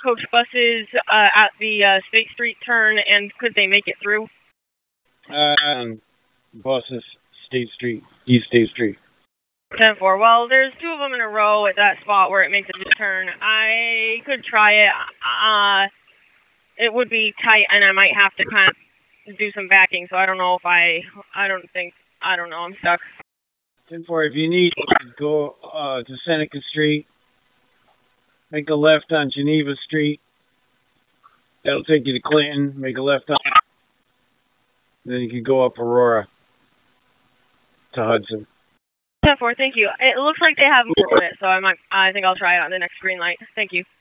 coach buses at the State Street turn, and could they make it through? Buses, State Street, East State Street. 10-4. Well, there's two of them in a row at that spot where it makes a turn. I could try it. It would be tight, and I might have to kind of do some backing, so I don't know if I don't know, I'm stuck. 10-4, if you need, go to Seneca Street, make a left on Geneva Street. That'll take you to Clinton, make a left on, then you can go up Aurora to Hudson. 10-4, thank you. It looks like they have moved it, so I think I'll try it on the next green light. Thank you.